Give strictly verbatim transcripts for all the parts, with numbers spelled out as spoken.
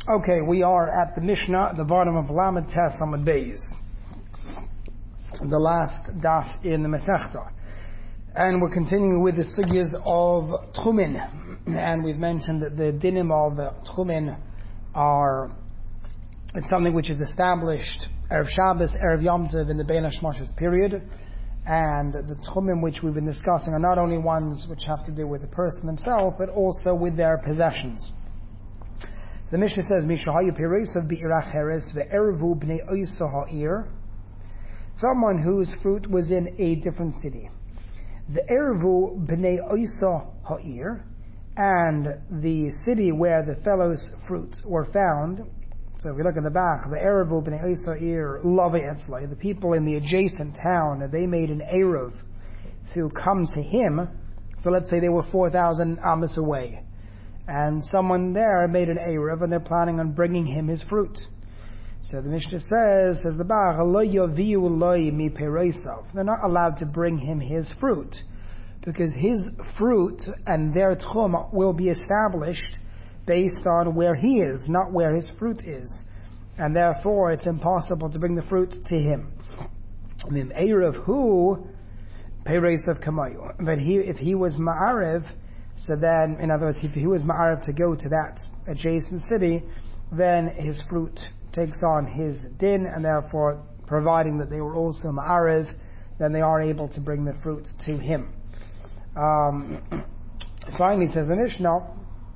Okay, we are at the Mishnah, the bottom of Lamed Tes Amud Beis, the last daf in the Masechta. And we're continuing with the sugyas of Tchumen. And we've mentioned that the dinim of Tchumen are, it's something which is established Erev Shabbos, Erev Yom Tov in the Bein HaShmoshes period. And the Tchumen which we've been discussing are not only ones which have to do with the person himself, but also with their possessions. The Mishnah says, Mishahayu Pireisav Bi'irach Heres Ve'erevu Bnei Oysa Ha'ir. Someone whose fruit was in a different city. Ve'erevu Bnei Oysa Ha'ir. And the city where the fellow's fruits were found. So if we look in the back, Ve'erevu Bnei Oysa Ha'ir Lave Etzlai. The people in the adjacent town, they made an Erev to come to him. So let's say they were four thousand amas away. And someone there made an Erev, and they're planning on bringing him his fruit. So the Mishnah says, says the Bach, they're not allowed to bring him his fruit, because his fruit and their tchum will be established based on where he is, not where his fruit is. And therefore, it's impossible to bring the fruit to him. I mean, Erev who? Peireisav Kamayu. But he, if he was Ma'arev, so then, in other words, if he was ma'arav to go to that adjacent city, then his fruit takes on his din, and therefore, providing that they were also ma'arav, then they are able to bring the fruit to him. Um, finally, says the Mishnah,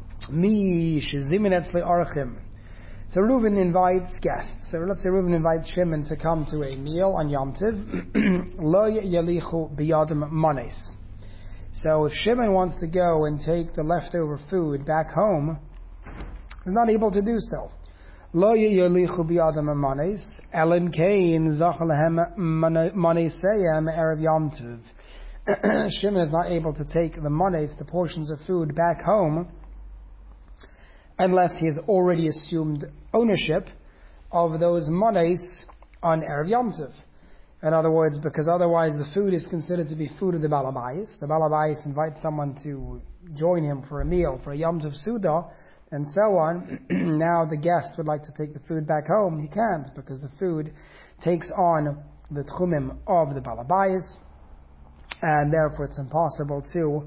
Mi shezimin etzli archim. So Reuven invites guests. So let's say Reuven invites Shimon to come to a meal on Yom Tov. Lo yalichu biyadim manes. So if Shimon wants to go and take the leftover food back home, he's not able to do so. Lo yalichu biyadam manes, elen kain zachalahem maneseyem erev Yom Tov. Shimon is not able to take the manes, the portions of food, back home, unless he has already assumed ownership of those manes on erev Yom Tov. In other words, because otherwise the food is considered to be food of the Balabais. The Balabais invites someone to join him for a meal, for a Yom Tov Suda, and so on. Now the guest would like to take the food back home. He can't, because the food takes on the tchumim of the Balabais, and therefore it's impossible to,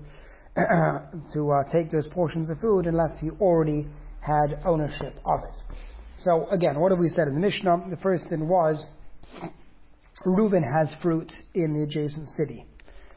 to uh, take those portions of food unless he already had ownership of it. So again, what have we said in the Mishnah? The first thing was, Reuven has fruit in the adjacent city.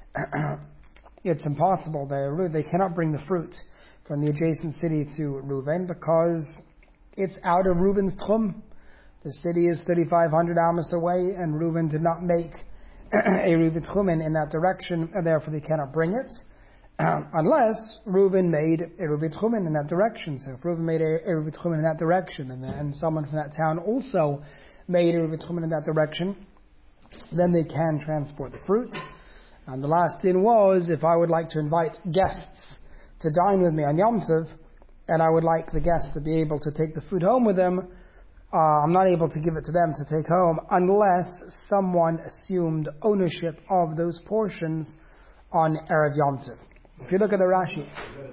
It's impossible. They, they cannot bring the fruit from the adjacent city to Reuven because it's out of Reuven's tchum. The city is thirty-five hundred amas away, and Reuven did not make a Reuven tchumen in that direction, and therefore they cannot bring it, um, unless Reuven made a Reuven tchumen in that direction. So if Reuven made a, a Reuven tchumen in that direction, and, and someone from that town also made a Reuven tchumen in that direction, then they can transport the fruit. And the last thing was, if I would like to invite guests to dine with me on Yom Tov, and I would like the guests to be able to take the food home with them, uh, I'm not able to give it to them to take home unless someone assumed ownership of those portions on Erev Yom Tov. If you look at the Rashi,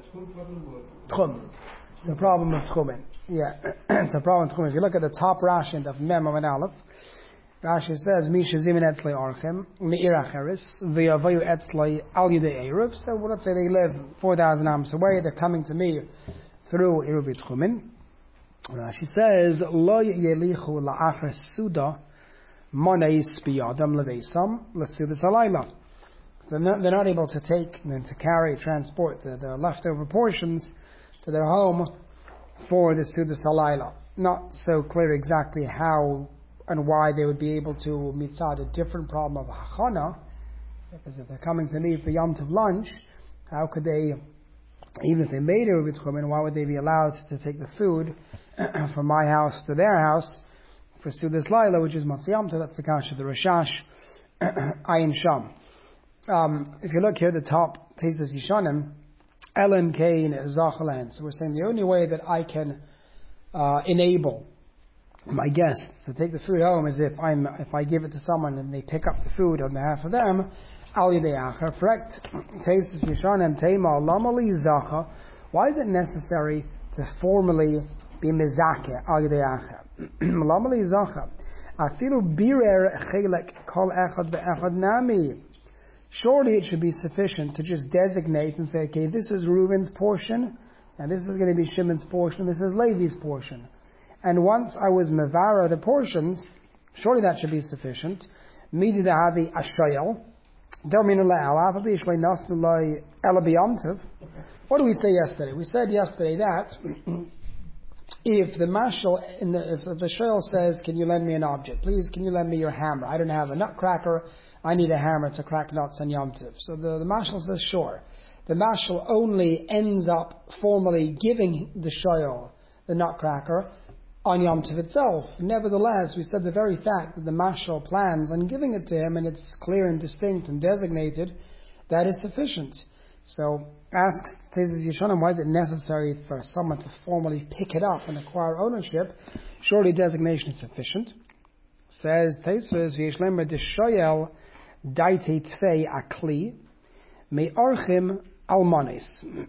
Tchum. It's a problem of Tchumen. Yeah, it's a problem of Tchumen. If you look at the top Rashi of Mem and Aleph, Rashi says, Misha zimin etzlei archem, me'irach eres, v'yavayu etzlei al yidei eruv. So well, let's say they live four thousand amos away, they're coming to me through Eruv Tchumen. Rashi says, Lo yelichu la'achar suda, moneis biyadam leveisam, l'sudas halayla. They're not, they're not able to take, and to carry, transport the, the leftover portions to their home for the sudas halayla. Not so clear exactly how and why they would be able to mitzad a different problem of hachana, because if they're coming to me for Yom Tov lunch, how could they, even if they made a Reuven tchumen, why would they be allowed to take the food from my house to their house for Sudas Laila, which is Matzah Yom Tov? That's the kasha of the Rashash, Ayin Sham. Um, if you look here at the top, Tesis Yishanim, Ellen Kain Zachalan. So we're saying the only way that I can uh, enable my guests to take the food home is if I'm if I give it to someone and they pick up the food on behalf of them. Al yidei acher. Correct. Tesis Yishanim Teima Lama li zacha. Why is it necessary to formally be mezake al yedei acher. Lama li zacha. Afilu birer chelek kol echad ve'echad nami. Surely it should be sufficient to just designate and say, okay, this is Reuven's portion, and this is going to be Shimon's portion, this is Levi's portion. And once I was mevara the portions, surely that should be sufficient. Midi dahavi ashayel. What did we say yesterday? We said yesterday that if the mashal, in the, if the shayel says, can you lend me an object? Please, can you lend me your hammer? I don't have a nutcracker. I need a hammer to crack nuts on Yom Tov. So the, the mashal says, sure. The mashal only ends up formally giving the shayel the nutcracker on Yom Tov itself. Nevertheless, we said the very fact that the mashal plans on giving it to him and it's clear and distinct and designated, that is sufficient. So, asks Tezes Yeshonim, why is it necessary for someone to formally pick it up and acquire ownership? Surely designation is sufficient. Says Tezes Yeshlemer Deshoyel Daite Tfei Akli Me Orchim Almanis.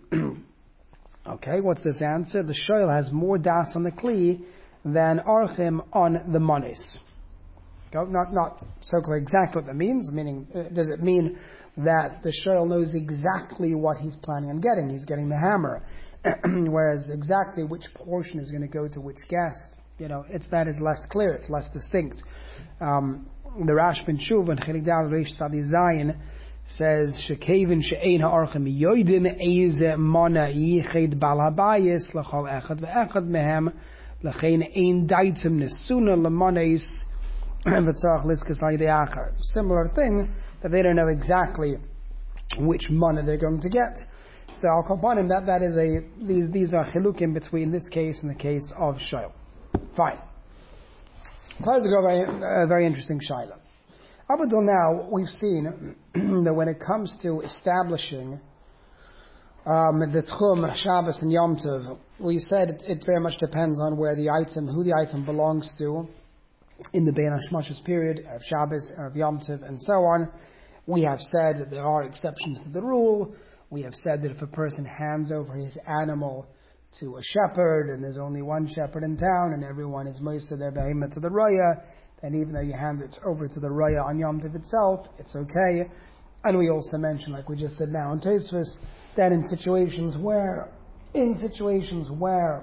Okay, what's this answer? The shoyel has more das on the kli than archim on the manis. Not not so clear exactly what that means. Meaning, uh, does it mean that the shoyel knows exactly what he's planning on getting? He's getting the hammer, whereas exactly which portion is going to go to which guest, you know, it's that is less clear. It's less distinct. Um, the Rash Ben Shuv and Chelik Dal Reish Tzadi Zayin says shekevin she'ein ha'archim yoidin eize mana yiched bal habayis l'chol echad ve'echad mehem l'chein ein daitim nesuna l'manes v'tzarach lizkes l'yidei achar. Similar thing, that they don't know exactly which mana they're going to get. So I'll call upon him that that is a these these are chilukim between this case and the case of shoyel. Fine. Ties go very a very interesting shaila. Up until now, we've seen that when it comes to establishing um, the Tchum, Shabbos, and Yom Tov, we said it, it very much depends on where the item, who the item belongs to in the Bein HaShmashos period, of Shabbos, of Yom Tov, and so on. We have said that there are exceptions to the rule. We have said that if a person hands over his animal to a shepherd, and there's only one shepherd in town, and everyone is moiseh their behemoth to the roya, and even though you hand it over to the roya on Yom Tov itself, it's okay. And we also mentioned, like we just said now in Tosfos, that in situations where, in situations where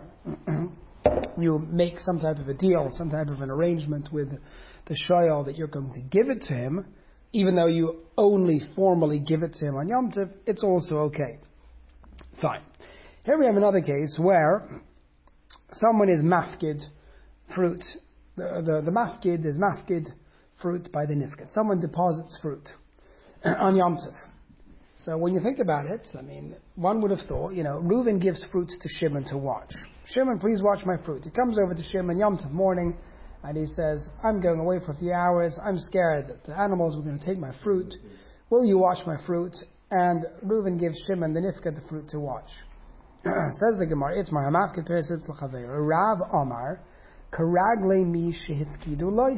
you make some type of a deal, some type of an arrangement with the shoyel that you're going to give it to him, even though you only formally give it to him on Yom Tov, it's also okay. Fine. Here we have another case where someone is mafkid fruit. The, the, the mafkid is mafkid fruit by the nifkid. Someone deposits fruit on Yom Tov. So when you think about it, I mean, one would have thought, you know, Reuven gives fruit to Shimon to watch. Shimon, please watch my fruit. He comes over to Shimon Yom Tov morning and he says, I'm going away for a few hours. I'm scared that the animals were going to take my fruit. Will you watch my fruit? And Reuven gives Shimon the nifkid the fruit to watch. Says the Gemara, it's my hamafkid peresetz l'chaver. Rav Omar, karagle mi shehifkidu loy,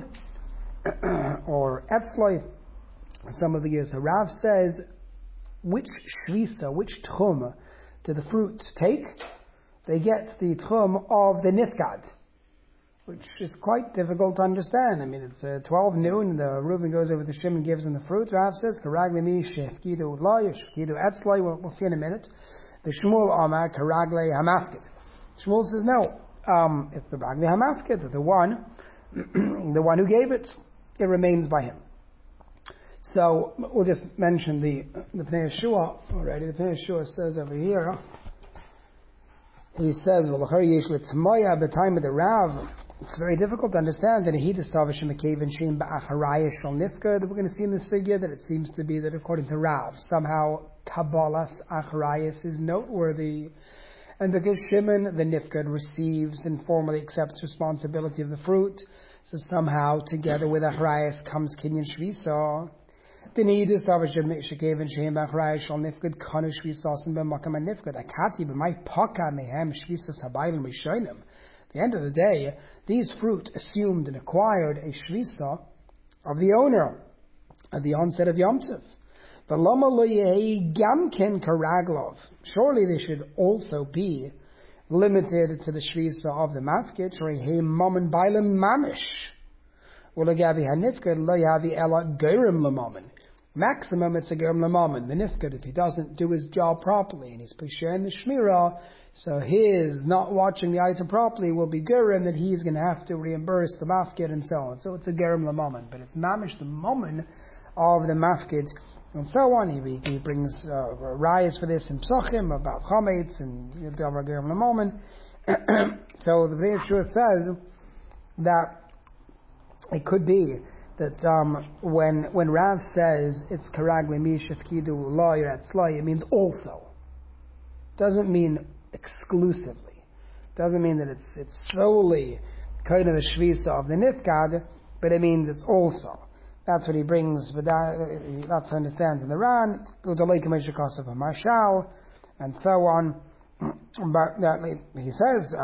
or etzloy. Some of the years. So Rav says, which shvisa, which tchum do the fruit take? They get the tchum of the nifkad, which is quite difficult to understand. I mean, it's uh, twelve noon, the Reuven goes over to Shimon and gives him the fruit. Rav says, karagle mi shehifkidu loy, or shehifkidu etzloy. We'll, we'll see in a minute. The Shmuel Amar Karagle Hamafkid. Shmuel says no. Um, it's the Ragle Hamafkid, the one, the one who gave it. It remains by him. So we'll just mention the the Pnei Yeshua already. The Pnei Yeshua says over here. He says, "Well, the time of the Rav, it's very difficult to understand." And he distinguishes McCaven Shem Ba'acharayah Shal Nifka. That we're going to see in the sugya that it seems to be that according to Rav, somehow Kabbalah's Acharayas is noteworthy, and because Shimon the Nifkad receives and formally accepts responsibility of the fruit, so somehow together with Acharayas comes Kinyan Shvisa. Then he distinguishes McCaven Shem Ba'acharayah Shal Nifkad Kanu Shvisa and B'makam Nifkad Akati B'may Paka Mehem Shvisas Habayim Rishonim. At the end of the day, these fruit assumed and acquired a shvisa of the owner at the onset of Yom Tov. Surely they should also be limited to the shvisa of the mafkid, Shreihei Mammon Bailam Mamish. Ulagabi Hanifkid Lo Yavi Ela Gerim Lamaman. Maximum it's a Gerim Lamaman. The Nifkid, if he doesn't do his job properly and he's pusher in the Shmirah, so his not watching the item properly will be Gerim that he's going to have to reimburse the mafkid and so on. So it's a Gerim Lamaman. But it's Mamish the Mammon of the mafkid. And so on, he, he brings uh, rayas for this in Psachim about Chametz and Davar Gerim L'Momen. So the Bnei Yeshua says that it could be that um, when when Rav says it's Karagli Mishaf Kidu Lo Yirat Tzlai, it means also. Doesn't mean exclusively. Doesn't mean that it's it's solely kind of the Shvisa of the Nifkad, but it means it's also. That's what he brings, but that, that's how he understands in the Ran, Marshal, and so on. But that, he says,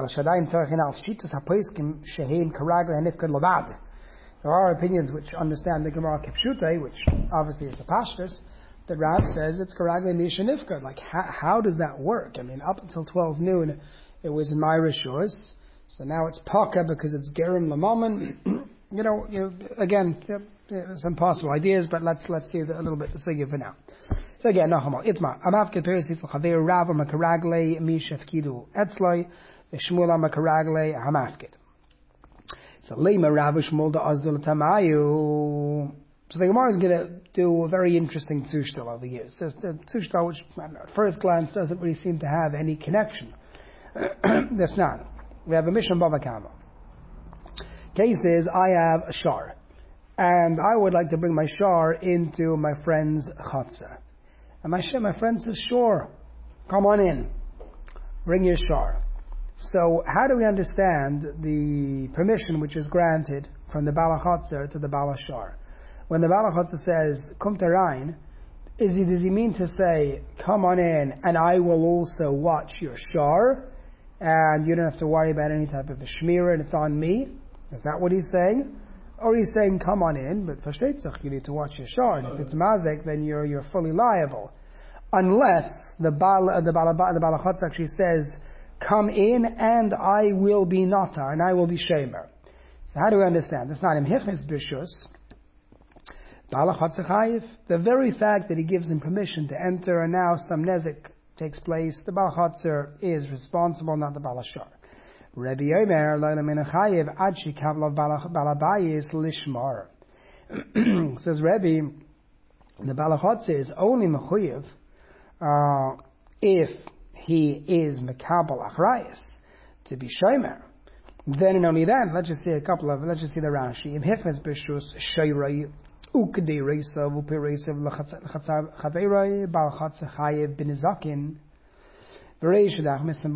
there are opinions which understand the Gemara Kipshute, which obviously is the Pashtus, that Rav says it's Karagle Misha Nifkad. Like, how, how does that work? I mean, up until twelve noon, it was in my Rishus, so now it's Paka because it's Gerim Lamaman. You know, you know, again, you know, some possible ideas, but let's let's see a little bit the sugya for now. So again, Nachama, Itma, Amavke Perisis Chaver Rav Makaragle Mishaf Kidu Etzloi Shmula Makaragle Hamafkid. So Lema Rav Shmul da Azdul Tamayu. So the Gemara is going to do a very interesting tzushtal over here. It says the tzushtal, which at first glance doesn't really seem to have any connection. There's not. We have a mission Bava Kama. Case is, I have a shar, and I would like to bring my shar into my friend's chatzah. And my, my friend says, sure, come on in, bring your shar. So how do we understand the permission which is granted from the Bala Chatzar to the Bala Shar? When the Bala Chatzar says, kum terayin, is he, does he mean to say, come on in, and I will also watch your shar, and you don't have to worry about any type of a shmira, and it's on me? Is that what he's saying? Or he's saying, come on in, but for shteitzach, you need to watch your shar. And if it's mazek, then you're you're fully liable. Unless the Baal, the Baal, the Balachatz actually says, come in and I will be nata, and I will be shemer. So how do we understand? It's not im hichnes b'shus. Balachatz chayiv. The very fact that he gives him permission to enter, and now some nezik takes place, the Balachatzer is responsible, not the Balashar. Rabbi Omer, Laila Menachayev, Adshi Kavla Balabayis Lishmar. Says Rabbi, the Balachotze is only Mechuyev uh, if he is Mekabal Achrayas, to be Shomer. Then and only then, let's just see a couple of, let's just see the Rashi. Im Hifnes Bishus, Shoyrai, Ukdi Reisa, Vupi Reisa, Chaveirai, Balachotze Chayev, Binizakin. If he says,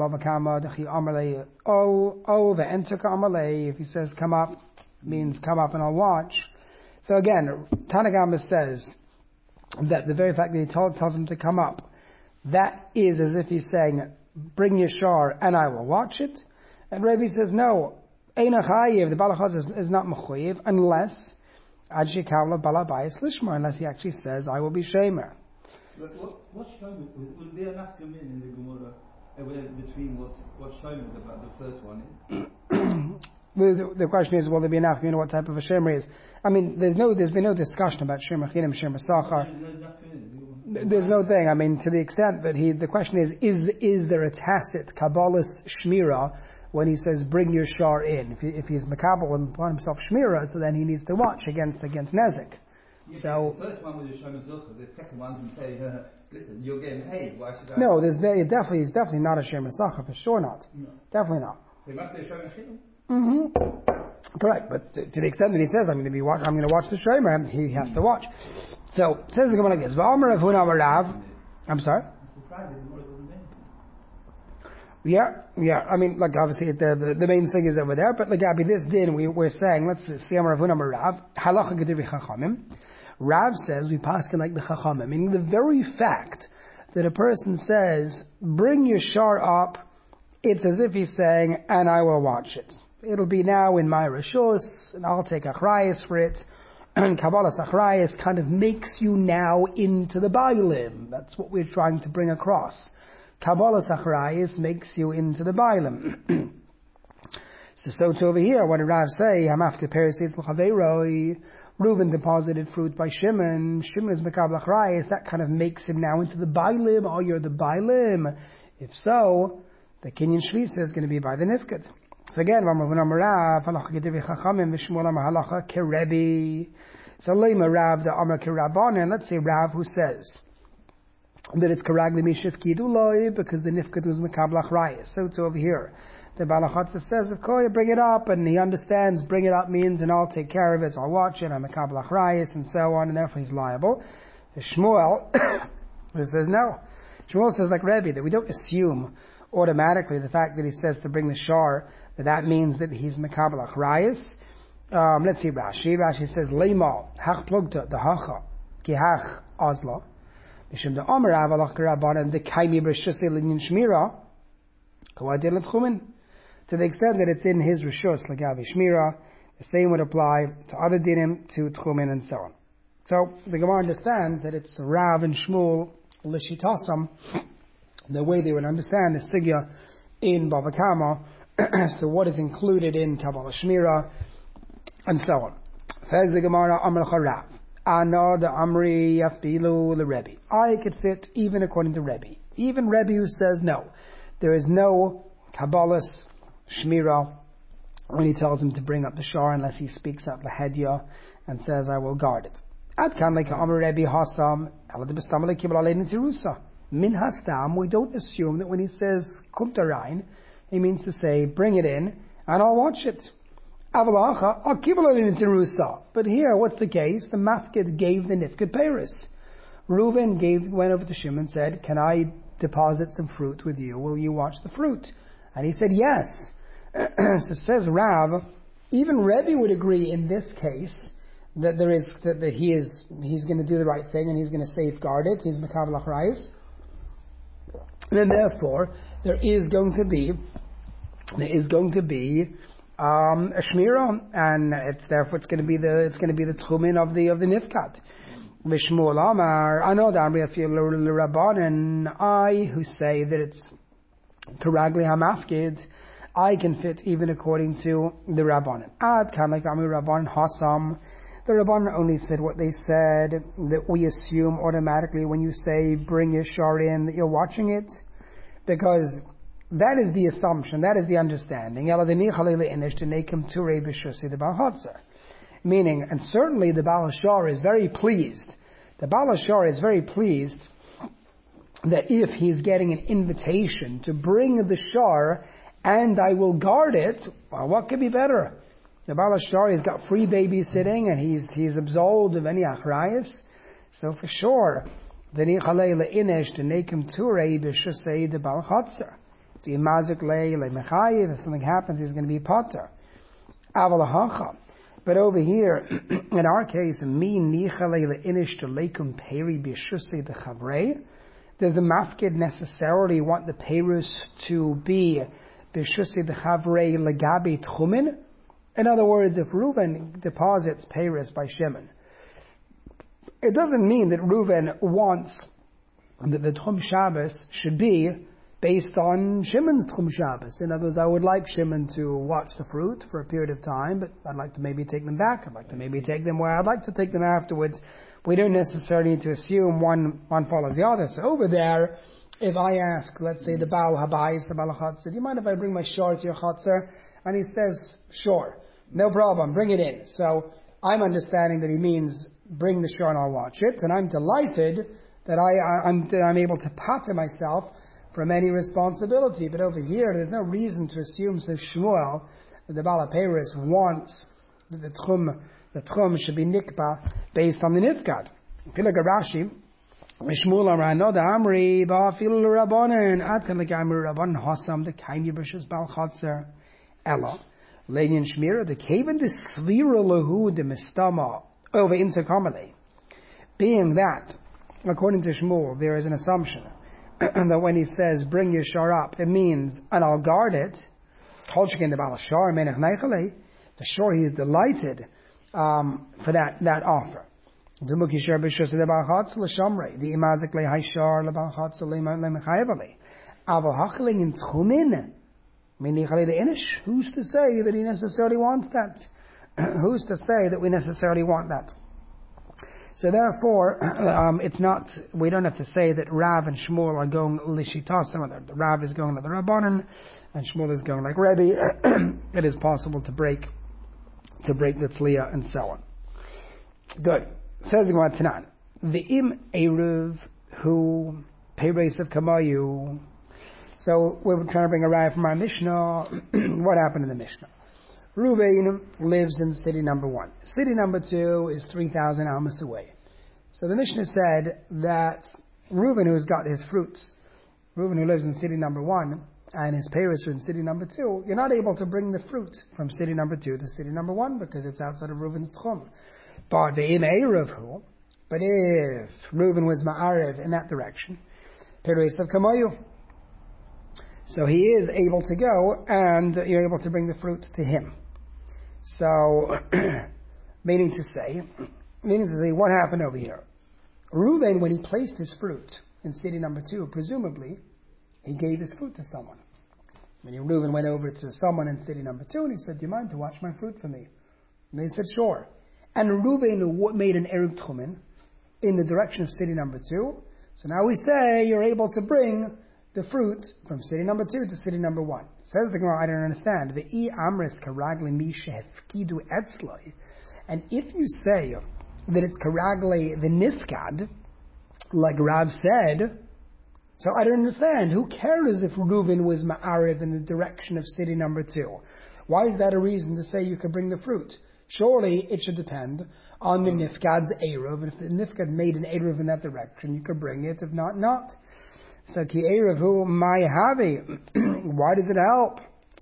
come up, means come up and I'll watch. So again, Tanagama says that the very fact that he told, tells him to come up, that is as if he's saying, bring your shar and I will watch it. And Rabbi says, no, Eina Chayiv, the Balachaz is, is not Mechuyev, unless Adshi Kavla Balabayis Lishma, unless he actually says, I will be Shemer. But what, what Shlomo, will there not come in in the Gemara uh, between what, what Shlomo is about the first one is? the, the question is, will there be enough? You know what type of a Shemer is? I mean, there's no, there's been no discussion about Shemer Chinim, Shemer Sachar. There's, there's no thing. I mean, to the extent that he, the question is, is, is there a tacit Kabbalist Shmira when he says, bring your shar in? If, he, if he's Makabal and upon himself Shmira, so then he needs to watch against, against Nezik. Yeah, so the first one was Yeshua Mazilcha, the second one can say, uh, listen, you're getting paid, why should I? No, there's it definitely it's definitely not a Shem Masacha, for sure not. No. Definitely not. So it must be a Shem Machilim? Mm-hmm. Correct, but to, to the extent that he says I'm going to be watch, I'm going to watch the Shomer, he has to watch. So it says the Gemara like this: V'Amar Avuna Rav. I'm sorry. Yeah, yeah. I mean, like obviously the the, the main thing is over there, but like Abby, this din we we're saying. Let's see Amar Avuna Rav. Halacha Gedivi Chachamim. Rav says we paskin like the Chachamim, meaning the very fact that a person says, bring your shar up, it's as if he's saying, and I will watch it. It'll be now in my Rishos, and I'll take Achrayas for it. And Kabbalah's Achrayas kind of makes you now into the Bailim. That's what we're trying to bring across. Kabbalas achrayis makes you into the Bailim. so, so to over here, what did Rav say? Hamafke perisis l'chaveiroi. Reuben deposited fruit by Shimon. Shimon is Mekabel achrayis. That kind of makes him now into the Bailim. Oh, you're the Bailim. If so, the Kinyan Shvisa is going to be by the Nifkad. So again, Rav, halacha Gedivi Chachamim, V'Shmuel Amar halacha Kerebi. So Lema Rav, the Amar Kerabban, and let's say Rav who says that it's Karagli Mishif Kiduloi because the Nifkad was Mekabel achrayis. So it's over here. The Balachatza says, of course, bring it up, and he understands bring it up means, and I'll take care of it, so I'll watch it, I'm Mekabel achrayis, and so on, and therefore he's liable. The Shmuel says no. Shmuel says like Rebbe, that we don't assume automatically the fact that he says to bring the shar, that that means that he's Mekabel achrayis. Um, let's see Rashi. Rashi says, Leimal, hach plugta, the hacha, ki hach azla, mishim de omer avalach karabanan, de kaimi b'rishusei linyan shmira, kawadil et chumin. To the extent that it's in his rishus, lagavi shmira, the same would apply to other dinim, to tchumin, and so on. So the Gemara understands that it's Rav and Shmuel l'shitasam, the way they would understand the sigya in Bava Kama as to what is included in Kabbalah Shmira, and so on. Says the Gemara, Amr Rav, Ana the Amri Yafbilu the Rebbe. I could fit even according to Rebbe. Even Rebbe who says no, there is no Kabbalah Shmira when he tells him to bring up the shar unless he speaks up the Hedya and says, I will guard it. Ad kan like Amr Rebbe Hasam, Ala de Bestamale Kibal Alein Tirusa. Min Hastam, we don't assume that when he says Kumtarain, he means to say, bring it in and I'll watch it. Avalacha, I'll Kibal Alein Tirusa. But here, what's the case? The Mafkid gave the Nifkad Paris. Reuven gave, went over to Shimon and said, can I deposit some fruit with you? Will you watch the fruit? And he said, yes. So says Rav, even Rebbe would agree in this case that there is that, that he is he's going to do the right thing and he's going to safeguard it. He's Mekabel achrayis, and therefore there is going to be there is going to be um, a shmira, and it's therefore it's going to be the it's going to be the tchumin of the of the nifkat. V'Shmuel Amar, I know that Rabbanan, I who say that it's Karagli Hamafkid, I can fit even according to the Rabbanan. Ad kan like Ami Rabbanan Hasam. The Rabbanan only said what they said, that we assume automatically when you say bring your shar in that you're watching it, because that is the assumption, that is the understanding. Meaning, and certainly the Baal Hashar is very pleased. The Baal Hashar is very pleased that if he's getting an invitation to bring the shar and I will guard it, well, what could be better? The Baal Hashar has got free babysitting and he's he's absolved of any achrayas. So for sure, if something happens, he's going to be potter. But over here, in our case, does the mafkid necessarily want the perus to be b'shusi d'chavrei legabi tchumin? In other words, if Reuven deposits perus by Shimon, it doesn't mean that Reuven wants that the Tchum Shabbos should be based on Shimon's Tchum Shabbos. In other words, I would like Shimon to watch the fruit for a period of time, but I'd like to maybe take them back. I'd like to maybe take them where I'd like to take them afterwards. We don't necessarily need to assume one one follows the other. So over there, if I ask, let's say the Baal Habayis, the Baal Chatzar, do you mind if I bring my shor to your Chatzar? And he says, sure, no problem, bring it in. So I'm understanding that he means bring the shor and I'll watch it, and I'm delighted that I, I'm, that I'm able to pater myself from any responsibility. But over here, there's no reason to assume, says Shmuel, that the Baal HaPeiros wants that the Tchum, the Tchum should be nikba based on the Nifkat. If you look at Rashi, Shmuel Amar no the Amri ba'afil Rabbanan ad kan legamri Rabbanan hasam the kaim yibrishes Baal Chatzar ella leinian shmira the kaven the svira lahu the mistama over intercommonly. Being that, according to Shmuel, there is an assumption that when he says bring your shar up, it means and I'll guard it. The shore he is delighted um, for that that offer. Aval hacheling in tchumin. Meaning, who's to say that he necessarily wants that? Who's to say that we necessarily want that? So therefore, um, it's not, we don't have to say that Rav and Shmuel are going lishitasam, the Rav is going like the Rabbanan, and Shmuel is going like Rebbe. It is possible to break, to break the Tzliya and so on. Good. Says the Gemara Tanan, V'im Eruv hu Pereis of Kamayu. So we're trying to bring a Rav from our Mishnah. What happened in the Mishnah? Reuven lives in city number one. City number two is three thousand amos away. So the Mishnah said that Reuven, who's got his fruits, Reuven who lives in city number one, and his parents are in city number two, you're not able to bring the fruit from city number two to city number one because it's outside of Reuven's tchum. But the in Erev who, but if Reuven was ma'arev in that direction, Pereis of Kamayu, so he is able to go and you're able to bring the fruit to him. So, meaning to say, meaning to say, what happened over here? Reuven, when he placed his fruit in city number two, presumably, he gave his fruit to someone. Meaning Reuven went over to someone in city number two and he said, do you mind to watch my fruit for me? And they said, sure. And Reuven made an Eruv Tchumen in the direction of city number two. So now we say you're able to bring the fruit from city number two to city number one. Says the Gemara, I don't understand. Ve'i amris karagli mi shehefkidu etzloi. And if you say that it's karagli the nifkad, like Rav said, so I don't understand. Who cares if Reuven was ma'ariv in the direction of city number two? Why is that a reason to say you could bring the fruit? Surely it should depend on the nifkad's eruv. If the nifkad made an eruv in that direction, you could bring it. If not, not. So ki erev hu my havi. Why does it help?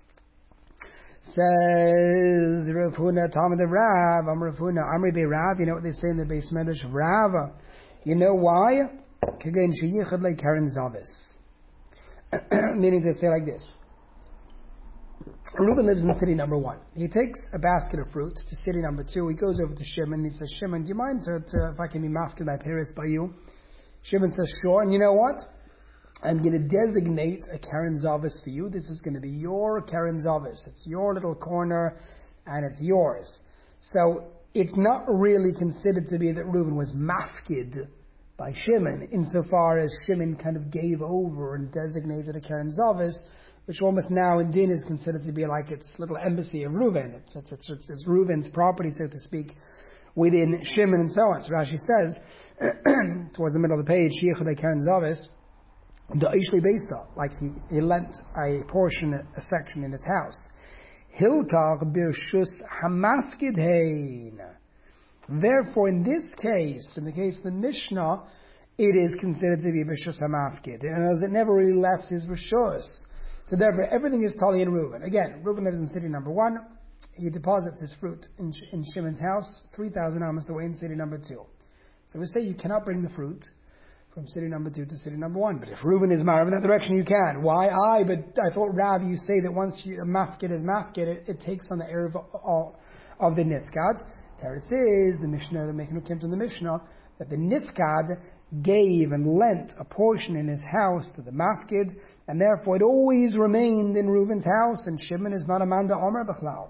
Says Rav Huna, Talmud of Rav, Am Rav Huna, Amri be Rav. You know what they say in the base medrash of Rav? You know why? Kagain sheyichad like Karen Zavis. Meaning to say like this. Reuben lives in city number one. He takes a basket of fruit to city number two. He goes over to Shimon and he says, Shimon, do you mind to, to, if I can be mafked by Paris by you? Shimon says, sure. And you know what? I'm going to designate a Karen Zavis for you. This is going to be your Karen Zavis. It's your little corner, and it's yours. So it's not really considered to be that Reuben was mafkid by Shimon, insofar as Shimon kind of gave over and designated a Karen Zavis, which almost now in Din is considered to be like its little embassy of Reuben. It's, it's, it's, it's, it's Reuben's property, so to speak, within Shimon and so on. So Rashi says, towards the middle of the page, Shiachadei Karen Zavis, the Ishli Beisa, like he, he lent a portion, a section in his house. Hilkach birshus hamafkid hein. Therefore, in this case, in the case of the Mishnah, it is considered to be birshus hamafkid, and as it never really left his rishus. So therefore, everything is Tali and Reuben. Again, Reuben lives in city number one. He deposits his fruit in, in Shimon's house, three thousand amos away in city number two. So we say you cannot bring the fruit from city number two to city number one. But if Reuben is married in that direction, you can. Why I? But I thought, Rav, you say that once you, a mafkid is mafkid, it, it takes on the air of, of, of the nifkad. Teretz is, the Mishnah, the Mechanu came to the Mishnah, that the nifkad gave and lent a portion in his house to the mafkid, and therefore it always remained in Reuben's house, and Shimon is not a man da Omer B'chlau.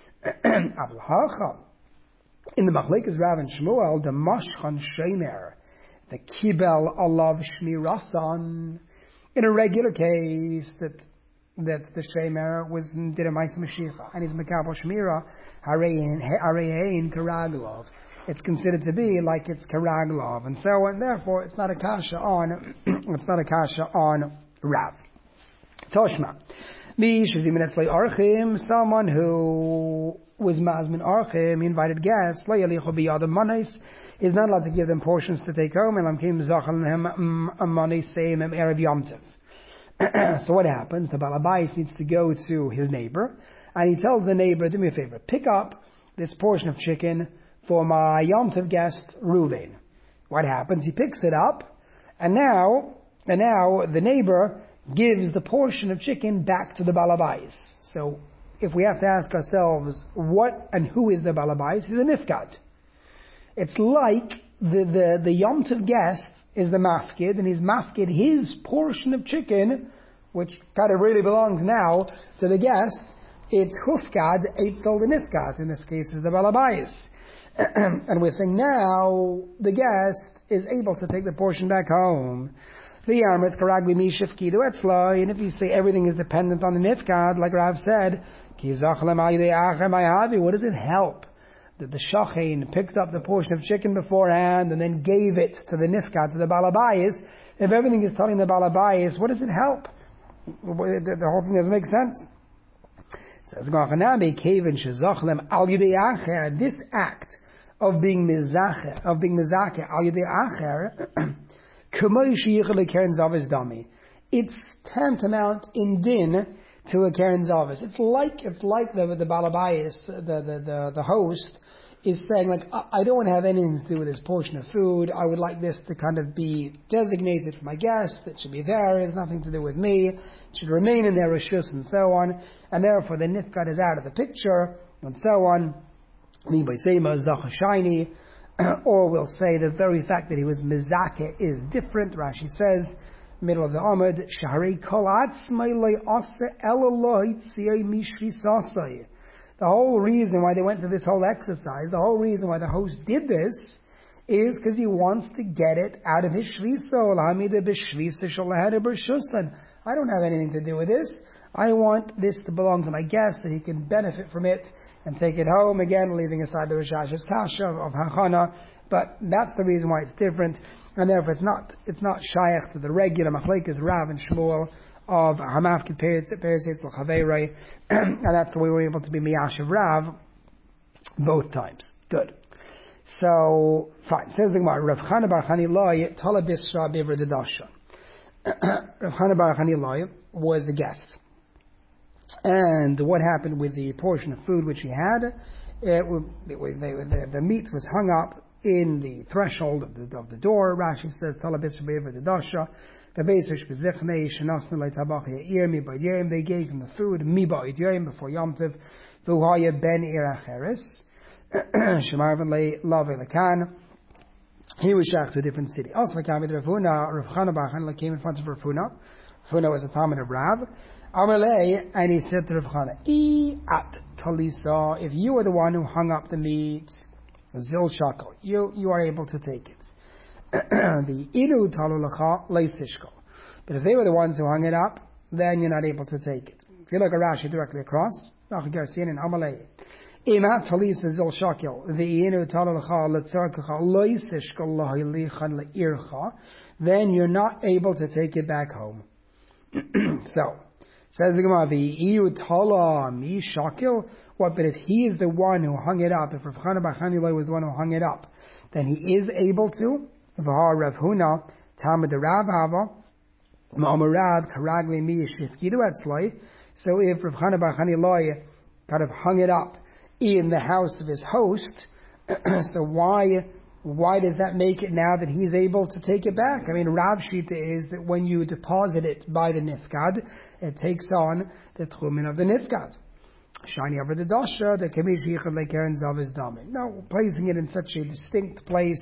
In the Machlekes Rav and Shmuel, the Mashchan Shemer, the Kibel Alav Shmirasan, in a regular case that that the Shemer was did a Ma'aseh Mashiach and his Makabel Shmira Harein Karaglov. It's considered to be like it's Karaglov, and so on. Therefore, it's not a kasha on it's not a kasha on Rav. Toshma. Someone who was Mazmin Archim, invited guests, is not allowed to give them portions to take home. So what happens? The Balabais needs to go to his neighbor, and he tells the neighbor, do me a favor, pick up this portion of chicken for my Yom Tov guest, Reuven. What happens? He picks it up, and now, and now the neighbor gives the portion of chicken back to the Balabais. So if we have to ask ourselves, what and who is the Balabais? He's a Nifkad. It's like the, the, the Yom Tov guest is the mafkid, and he's mafkid his portion of chicken which kind of really belongs now to the guest, it's hufgad, eitzel nifgad. In this case, is the balabayis. And we're saying now the guest is able to take the portion back home. The yarmith karagli mishif kidu etzla, and if you say everything is dependent on the nifgad, like Rav said, what does it help that the shachin picked up the portion of chicken beforehand and then gave it to the nifgad, to the balabayis? If everything is telling the balabayis, what does it help? The whole thing doesn't make sense. This act of being mizacheh, of being mizacheh al yedei acher, it's tantamount in din to a keren zavis. It's like it's like the the balabayis, the, the the the host is saying, like, I don't want to have anything to do with this portion of food. I would like this to kind of be designated for my guest. It should be there. It has nothing to do with me. It should remain in their rishus and so on. And therefore the nifgad is out of the picture and so on. Or we'll say the very fact that he was mizakeh is different. Rashi says, middle of the Amud, Shahari kol atzmai lo ase elo tziyai mishri sasai. The whole reason why they went through this whole exercise, the whole reason why the host did this, is because he wants to get it out of his shvisa. I don't have anything to do with this. I want this to belong to my guest so he can benefit from it and take it home, again leaving aside the Rishash's kasha of Hachana, but that's the reason why it's different, and therefore it's not it's not shaykh to the regular machlekes Rav and Shmuel of Hamafkid Peretz L'Chaveirei, and that's the way we're able to be Miyashiv Rav both times. Good. So, fine. Says the Gemara, Rav Chana Bar Chani Loi Tala Bisra Bivra Dedasha. Rav Chana Bar Chani Loi was a guest. And what happened with the portion of food which he had? It, it, it, the, the meat was hung up in the threshold of the, of the door. Rashi says, Tala Bisra Bivra Dedasha. They gave him the food before Yom Tov. Ben Iracheres. He was shaykh to a different city. Also, Rav Chana Bar Chana came in front of Rav Huna. Rav Huna was a Talmud of Rav. And he said to Rav Chana, I at Talisa, if you are the one who hung up the meat, Zil Shakel, you, you are able to take it. The inu talulacha leisishko. But if they were the ones who hung it up, then you're not able to take it. If you look at Rashi directly across, in Amalei, imat talisa zil shakel, the inu talulacha letzarkacha leisishko lahilichan leircha, then you're not able to take it back home. So, says the Gemara, the inu tala mi shakel. What? But if he is the one who hung it up, if Rav Chana Bar Chani was the one who hung it up, then he is able to. V'ha Rav Huna, Talmud Rav Hava, Ma'amar Rav, Karagli Mi Shifkidu Etzloi. So if Rav Chana Bar Chani Loi kind of hung it up in the house of his host, so why why does that make it now that he's able to take it back? I mean, Rav Shita is that when you deposit it by the nifgad, it takes on the tchumin of the nifgad. Shiny over the dasha, the kamish yichad lekeren zavis damin. Now, placing it in such a distinct place,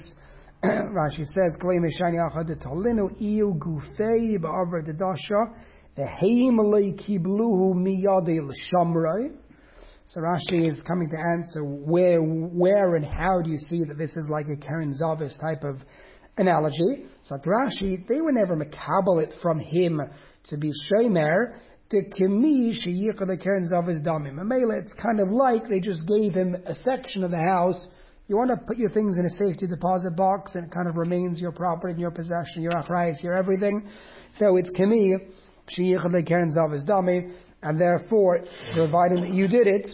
Rashi says, "Klei meshani achad tolinu iu gufei ba'aver dedasha veheim lei kibluhu miyadei l'shamrei." So Rashi is coming to answer where, where and how do you see that this is like a Keren Zavis type of analogy? So Rashi, they were never makabel it from him to be shomer. To kimi sheyichad Keren Zavis damim. Mamela, it's kind of like they just gave him a section of the house. You want to put your things in a safety deposit box, and it kind of remains your property, in your possession, your achrayis, your everything. So it's kimi, sheyichad keren zavis dami, and therefore, providing that you did it,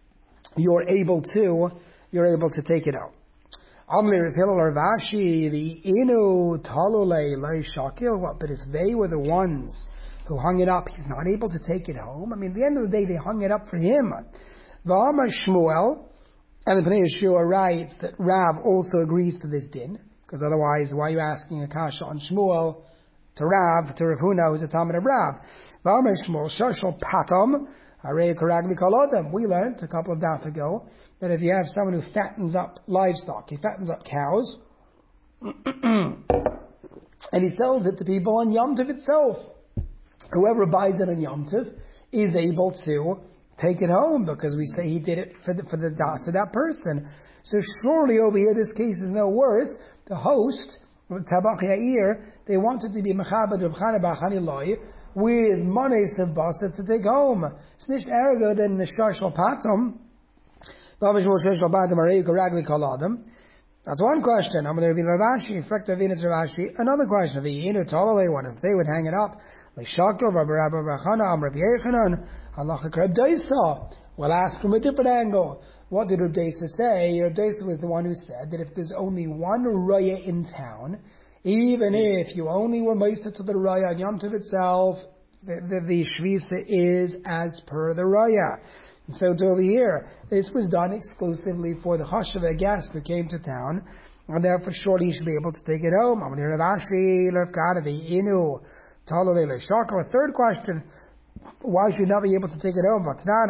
you're able to, you're able to take it out. Amli Rithil Arvashi, the inu talule lei shakil. What? But if they were the ones who hung it up, he's not able to take it home. I mean, at the end of the day, they hung it up for him. V'amar Shmuel. And the Pnei Yeshua writes that Rav also agrees to this din, because otherwise, why are you asking a kasha on Shmuel to Rav, to Rav Huna, who's a Talmud of Rav? V'amar Shmuel, shashal patam, harei karagli kolodam. We learned a couple of daf ago that if you have someone who fattens up livestock, he fattens up cows, and he sells it to people on Yom Tov itself. whoever buys it on Yom Tov is able to take it home because we say he did it for the, for the das of that person. So surely over here this case is no worse. The host, Tabach Yair, they wanted to be Mechabed Reb Chana bar Chani Loi with mones of basa to take home. It's nicht erger than the Shashal Patum. That's one question. I'm going to Rav Ashi, another question. What if they would hang it up? We'll ask from a different angle. What did Rav Deisa say? Rav Deisa was the one who said that if there's only one raya in town, even if you only were Meisa to the raya on Yom Tov itself, the, the, the Shvisa is as per the raya. And so to over here, this was done exclusively for the Chashav, a guest who came to town, and therefore surely he should be able to take it home. A third question, why should you not be able to take it home?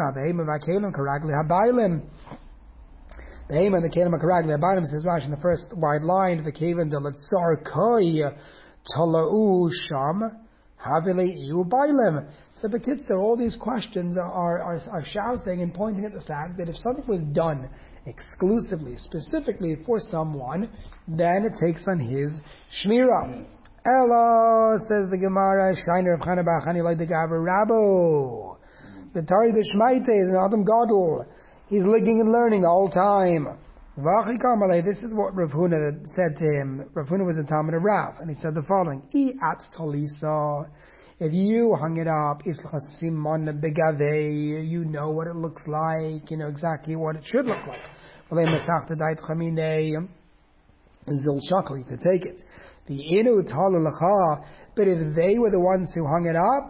The Haman, the Kelim Karagli Abadim says Rashi in the first wide line, the Kavan de Latsar Koi Talau Sham Havili Iu Bailim. So the kids, all these questions are, are are shouting and pointing at the fact that if something was done exclusively, specifically for someone, then it takes on his Shmira. Ella, says the Gemara, Shiner of Chana bar Chani like the Gaver Rabo. The Tari the Shmaite is an Adam Gadol. He's ligging and learning the whole time. This is what Rav Huna said to him. Rav Huna was a Talmud of Rav, and he said the following: I at Talisa. If you hung it up, Simon begave, you know what it looks like, you know exactly what it should look like. Zil shakli, you could take it. The inu talulacha, but if they were the ones who hung it up,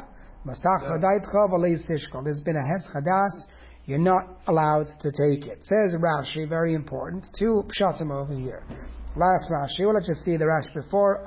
there's been a hes chadas, you're not allowed to take it. Says Rashi, very important, two pshatim over here. Last Rashi, well, let's just see the Rashi before.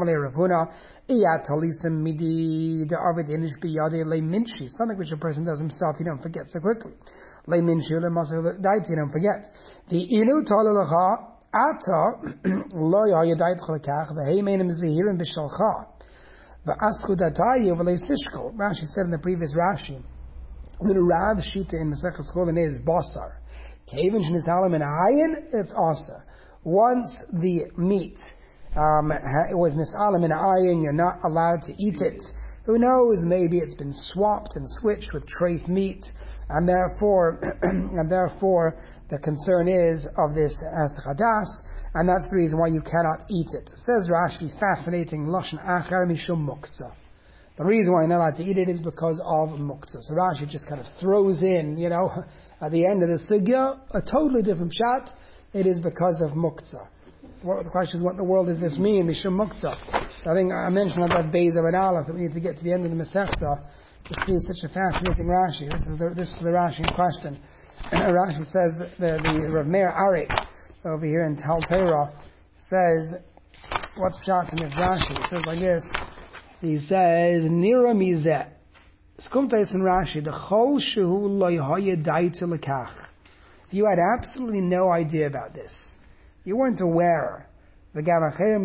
Something which a person does himself, you don't forget so quickly. You don't forget. The inu talulacha, ata lo yadaytcha lekach v'heimenim zehirim b'shalcha v'asku datayu v'leisishko. Rashi said in the previous Rashi, the Rav Shita in Maseches Cholin is basar. Kevin shnisalim in ayin, it's asa. Once the meat um, it was nisalim in ayin, you're not allowed to eat it. Who knows? Maybe it's been swapped and switched with treif meat, and therefore, and therefore, the concern is of this as chadas, and that's the reason why you cannot eat it. Says Rashi, fascinating lashon acher mishum muktzah. The reason why you're not allowed to eat it is because of muktzah. So Rashi just kind of throws in, you know, at the end of the sugya, a totally different shot. It is because of muktzah. What, the question is, what in the world does this mean, mishum muktzah? So I think I mentioned about Beis of an Aleph that we need to get to the end of the Masechta to see such a fascinating Rashi. This is the, this is the Rashi in question. And Rashi says, the, the Rav Meir Arik over here in Tal Torah says, what's shot in this Rashi? He says like this. He says, Nira mizeh. Skumtais in Rashi, the chol shehu lo yahaya daita lekach. You had absolutely no idea about this. You weren't aware. You don't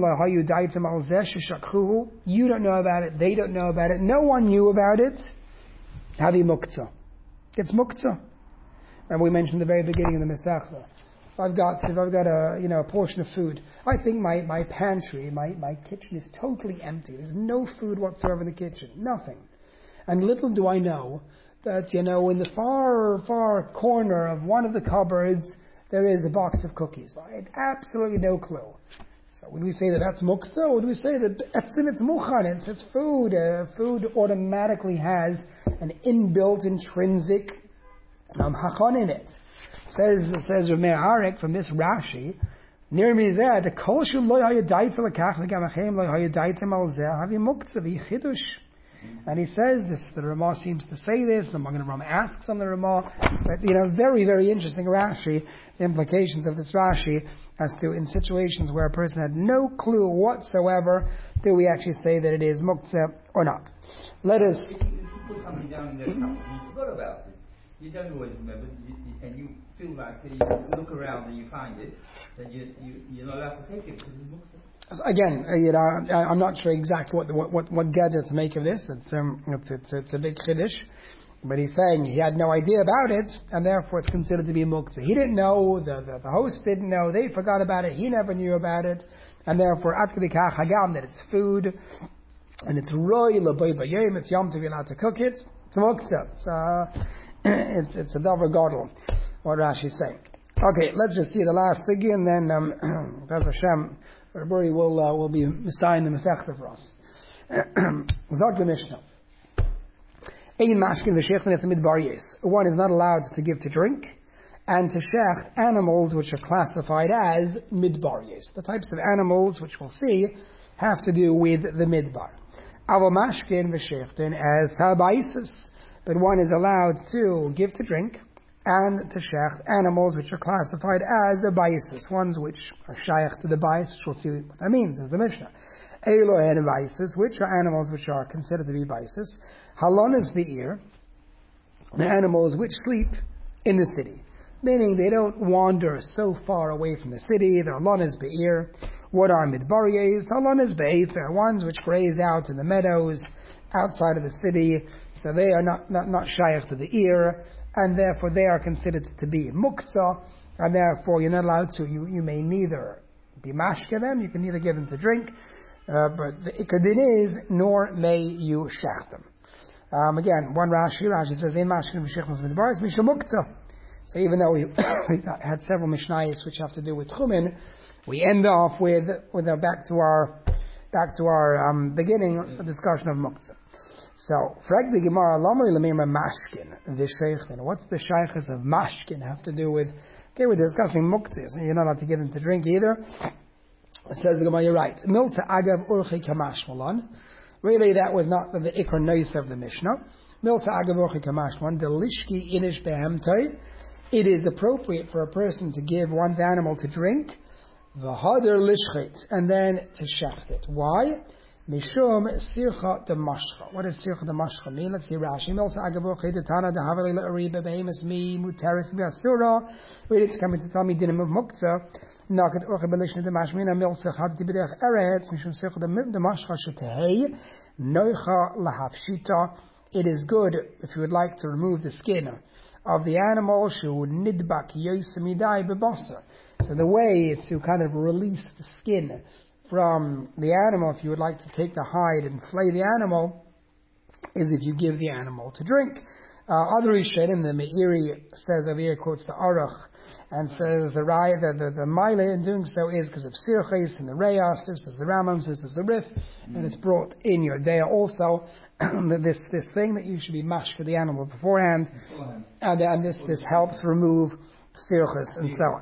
know about it. They don't know about it. No one knew about it. Havi muktzah. It's muktzah. And we mentioned at the very beginning of the Masechta. If I've got, if I've got a, you know, a portion of food, I think my, my pantry, my, my kitchen is totally empty. There's no food whatsoever in the kitchen. Nothing. And little do I know that, you know, in the far, far corner of one of the cupboards, there is a box of cookies. I had absolutely no clue. So would we say that that's muktzah? Would we say that it's in its muchan, it's, it's food? Uh, food automatically has an inbuilt, intrinsic um, hachon in it. Says says Rav Meir Arik from this Rashi, near me there, the kol shel lo hayadayt lekach legamachem lo hayadayt al zeh havi muktzah v'chidush. And he says this. The Ramah seems to say this. The Magen Avraham asks on the Ramah, but you know, very very interesting Rashi. The implications of this Rashi as to in situations where a person had no clue whatsoever, do we actually say that it is muktzah or not? Let us. If you put something down in their cup and you forgot about it, you don't always remember, you, and you feel like you just look around and you find it, then you, you, you're not allowed to take it because it's muktzah. Again, uh, you know, I, I'm not sure exactly what what what, what gadget to make of this. It's um, it's it's, it's a big chiddush, but he's saying he had no idea about it, and therefore it's considered to be muktzah. He didn't know, the, the the host didn't know, they forgot about it, he never knew about it, and therefore at kedikach hagam that it's food, and it's roy laboy bayim, it's yom to be allowed to cook it. It's muktzah. It's uh, it's it's a davar gadol. What Rashi's saying. Okay, let's just see the last sugya, and then um, Pastor Hashem. Rabbi will uh, will be assigned the Masechta for us. Zog the Mishnah. Ein mashkin v'shech v'netzim midbar. One is not allowed to give to drink and to shecht animals which are classified as midbar. The types of animals which we'll see have to do with the midbar. Aval mashkin v'shechtin as habaisis, but one is allowed to give to drink and to shecht animals which are classified as a biases, ones which are shaykh to the bias, which we'll see what that means, as the Mishnah. Elohen biases, which are animals which are considered to be biases. Halonas be'ir, the animals which sleep in the city, meaning they don't wander so far away from the city. They're halonas be'ir. What are midbariyes? Halonas be'efer, ones which graze out in the meadows outside of the city, so they are not, not, not shaykh to the ear, and therefore they are considered to be muktzah, and therefore you're not allowed to, you, you may neither be mashke them, you can neither give them to drink, uh, but the ikadin is, nor may you shech them. Um, again, one Rashi, Rashi says, Ein mashke v'shechmas midbaris, misha muktzah. So even though we, we had several mishnayos which have to do with tchumen, we end off with, with a, back to our, back to our um, beginning, a discussion of muktzah. So, frag the Gemara, Lamar Lamir Mashkin, Vishaychin. What's the shaykhs of Mashkin have to do with? Okay, we're discussing muktzah, so you're not allowed to give them to drink either. It says the Gemara, you're right. Milta Agav Urchi Kamashmalan. Really, that was not the ikar nois of the Mishnah. Milta Agav Urchi Kamashmalan, Delishki Inish Behemtoi. It is appropriate for a person to give one's animal to drink, V'hader Lishchit, and then to shecht it. Why? Mishum sircha de mashcha. What does sircha de mashcha mean? Let's see Rashi. Milsa agavu chedetana de havali le'ariba behemis mi muteris mi'asura. Really, it's coming to tell me dinim of muktzah. Naket orche belishne de mashmina milsa chad dibidech eretz mishum sircha de mashcha shetehei noicha lahafshita. It is good if you would like to remove the skin of the animal. Shu nidbak yosemidai bebasa. So the way to kind of release the skin from the animal, if you would like to take the hide and flay the animal, is if you give the animal to drink. Uh, other Rishonim, the Meiri says over here, quotes the Aruch, and says the Raya, the, the, the Maile in doing so is because of Sirchis and the Reyas, this is the Ramam, this is the Rif, mm-hmm. and it's brought in your day also, this this thing that you should be mashka the animal beforehand, beforehand. and, and this, this helps remove Sirchis and so on.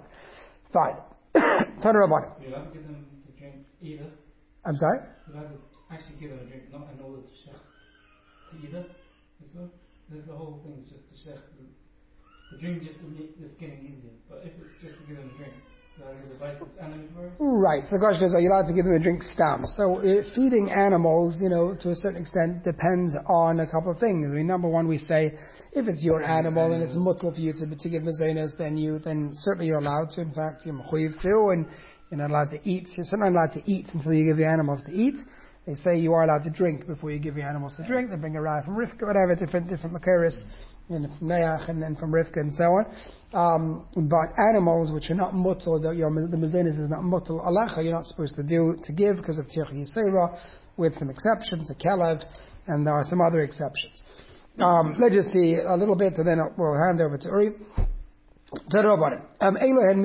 Fine. Turn around. Either. I'm sorry? But I would actually give them a drink, not in order to shech to either. So there's the whole thing is just to shech the, the drink just to make the skin easier. But if it's just to give them a drink, then the device is animal. Right. So the question is, are you allowed to give them a drink stam? So uh, feeding animals, you know, to a certain extent depends on a couple of things. I mean, number one, we say if it's your animal and it's mutal for you to, to give mazonos, then you then certainly you're allowed to. In fact, you're mechuyev to, and you're not allowed to eat. You're certainly not allowed to eat until you give the animals to eat. They say you are allowed to drink before you give your animals to drink. They bring a rye from Rivka, whatever, different different makaris, you know, from Neach and then from Rivka and so on. Um, but animals which are not mutal, the, your, the mazonos is not mutal alacha, you're not supposed to do to give because of tirch yisera, with some exceptions, a kelev, and there are some other exceptions. Um, let's just see a little bit, and then we'll hand over to Uri. Um,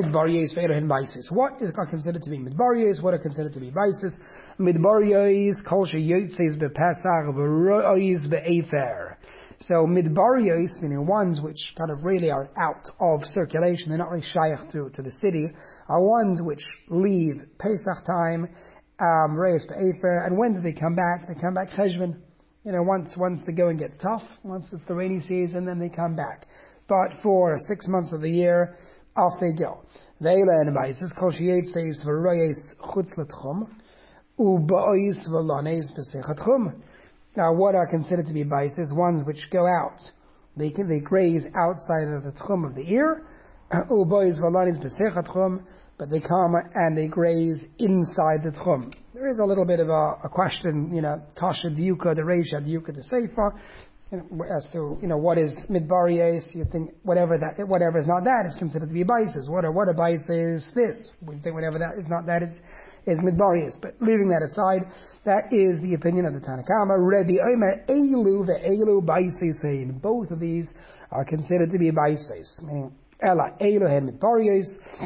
what is considered to be midbariyos? What are considered to be biases? Midbariyos kol sheyotzes bepesach v'ro'os be'efer. So midbariyos, meaning ones which kind of really are out of circulation, they're not really shaykh to, to the city, are ones which leave Pesach time, um, re'os be'efer, and when do they come back? They come back cheshvan. You know, once once the going gets tough, once it's the rainy season, then they come back. But for six months of the year, off they go. Ve'ela and biases kol sheyotzes v'ro'os chutz l'tchum u'ba'os v'lanes b'sechat chum. Now, what are considered to be biases? Ones which go out. They can, they graze outside of the tchum of the ear, Ubois Valanis Besechat Chum, but they come and they graze inside the Tchum. There is a little bit of a, a question, you know, Tasha Diuka, the Reisha Diuka, the Seifa, as to, you know, what is Midbariyes. You think whatever that, whatever is not that is considered to be Baises. What a, what a Bais is this. We think whatever that is not that is, is Midbariyes. But leaving that aside, that is the opinion of the Tanakama. Rebbe Omer Eilu ve'Eilu Baises saying both of these are considered to be Baises. Meaning, Ela Eilu and Midbariyes.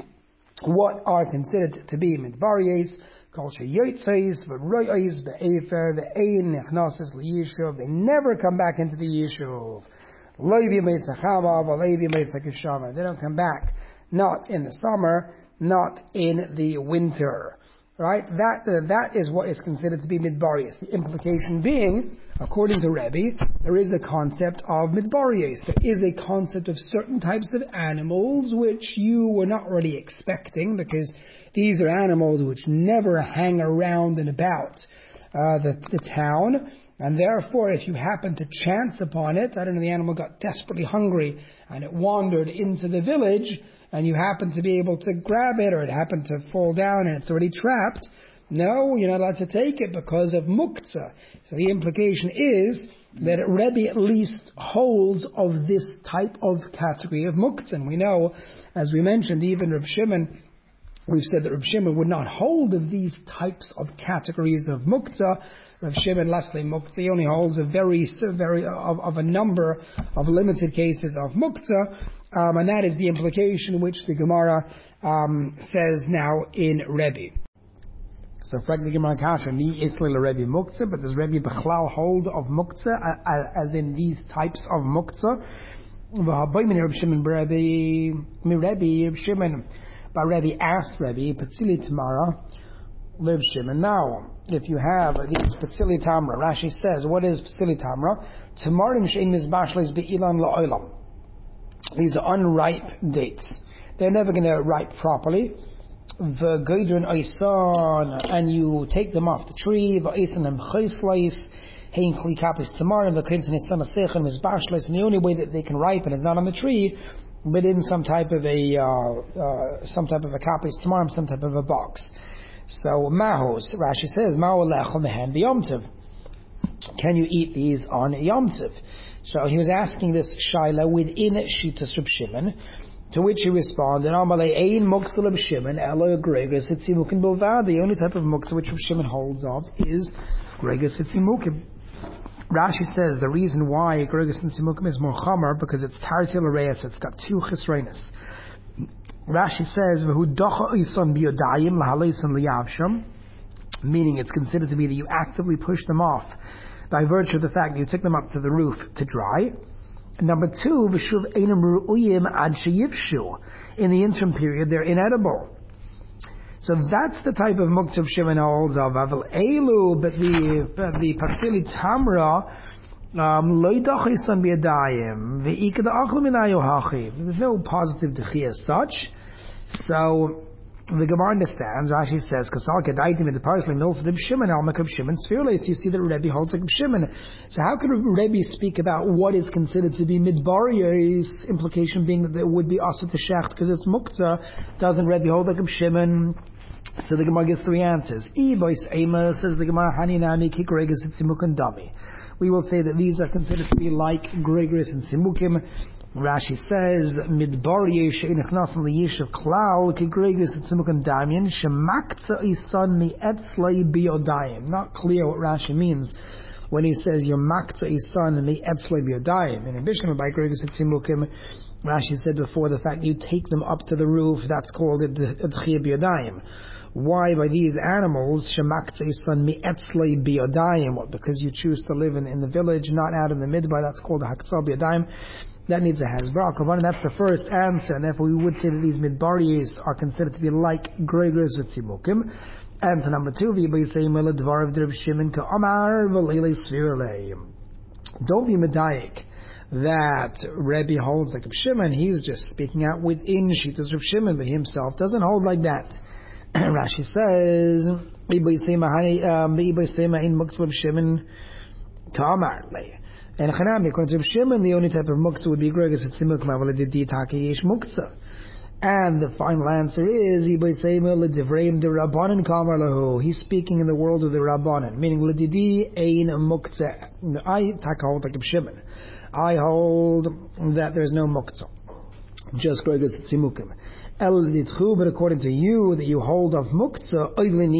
What are considered to be Midbariyes? Culture Yotzes, V'royos, Be'efer, Ve'ein, Nechnasis, L'Yishuv. They never come back into the Yishuv. Levi Meisachama, V'levi Meisachishama. They don't come back. Not in the summer, not in the winter. Right? That, uh, that is what is considered to be Midbariyes. The implication being, according to Rebbe, there is a concept of Midbariyes. There is a concept of certain types of animals which you were not really expecting, because these are animals which never hang around and about uh, the, the town, and therefore if you happen to chance upon it, I don't know, the animal got desperately hungry and it wandered into the village, and you happen to be able to grab it, or it happened to fall down and it's already trapped, no, you're not allowed to take it because of muktzah. So the implication is that Rebbe at least holds of this type of category of muktzah. And we know, as we mentioned, even Reb Shimon, we've said that Reb Shimon would not hold of these types of categories of muktzah. Reb Shimon, lastly, muktzah, he only holds a very, very of, of a number of limited cases of muktzah, um, and that is the implication which the Gemara um, says now in Rebbe. So, frankly, Gemara Kasha, ni isli Rebbe muktzah, but does Rebbe Bechlal hold of muktzah, as in these types of muktzah? V'haboy min Reb Shimon Rebbe, mi Rebbe, Reb Shimon. But Rebbe asked Rebbe, Patzili Tamara, Reb Shimon. Now, if you have these Patzili Tamra, Rashi says, what is Patzili Tamra? Tamarim shein mizbashles be'ilan la'olam. These are unripe dates. They're never going to ripe properly. V'goydron oisan, and you take them off the tree. V'oisan em choisleis, hein kli kapis tamarim, v'koinsen isan asechem mizbashles. And the only way that they can ripen is not on the tree, but in some type of a uh, uh, some type of a kapis tamarim, some type of a box. So mahos, Rashi says, maho lechol mehen b'yomtiv. Can you eat these on Yom Tov? So he was asking this shaila within Shitas Reb Shimon, to which he responded, Amalei ein muktzah Reb Shimon elo gregus etzimukim bilvad. The only type of muktzah which Reb Shimon holds of is gregus etzimukim. Rashi says the reason why gregus etzimukim is more chamer because it's tartil areas. It's got two chisreinis. Rashi says v'hu docha isan biyodayim lahaleisen liyavsham, meaning it's considered to be that you actively push them off by virtue of the fact that you took them up to the roof to dry. Number two, v'shuv einam ru'uyim ad sheyivshu. In the interim period, they're inedible. So that's the type of muktzah Shimon holds of. Aval elu, but the the pasili tamra loy dachisan biyadayim ve'ikad achlu minayu hachi. There's no positive dechia as such. So the Gemara understands. Rashi says, "Kasal kedaitim in the parsley mills of Shimon al makab Shimon spherulis." You see that Rebbe holds like Shimon. So how could Rebbe speak about what is considered to be midbariyos? Implication being that there would be asa to shecht because it's muktzah. Doesn't Rebbe hold like Shimon? So the Gemara gives three answers. Ibois ema says the Gemara haninami kikreges etzimukim dami. We will say that these are considered to be like gregoris and simukim. Rashi says, Midbariyeh she'inachnas liyishav klal kigregus etzimukim damian shemakza isan mi'etzlei biyodayim. Not clear what Rashi means when he says your makza isan mi'etzlei biyodayim. In addition, by gregus etzimukim, Rashi said before the fact you take them up to the roof, that's called a d'chiyah biyodayim. Why by these animals shemakza isan mi'etzlei biyodayim? What, because you choose to live in, in the village, not out in the midbar? That's called a haktzah biyodayim. That needs a hasbara. That's the first answer, and therefore we would say that these midbariyos are considered to be like gregus etzimukim. Answer number two: Don't be medayik that Rebbe holds like Reb Shimon. He's just speaking out within Shitas Reb Shimon, but he himself doesn't hold like that. Rashi says, and Chanami, according to Reb Shimon, the only type of muktzah would be gregus etzimukim. Aval did ditaki yesh muktzah. And the final answer is, he's speaking in the world of the Rabbanan, meaning I hold like Shimon. I hold that there's no muktzah, just Gregus Tzimukim. But according to you, that you hold of muktzah,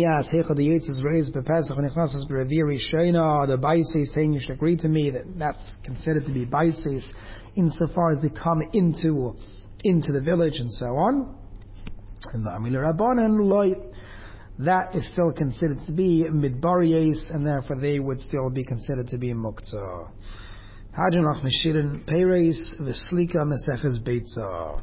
the baisis saying you should agree to me that that's considered to be baisis insofar as they come into into the village and so on. And the Amil Rabbanan loy, that is still considered to be midbariyes, and therefore they would still be considered to be muktzah. Hadron Ach Meshirin Peres V'Slika Meseches Beitzah.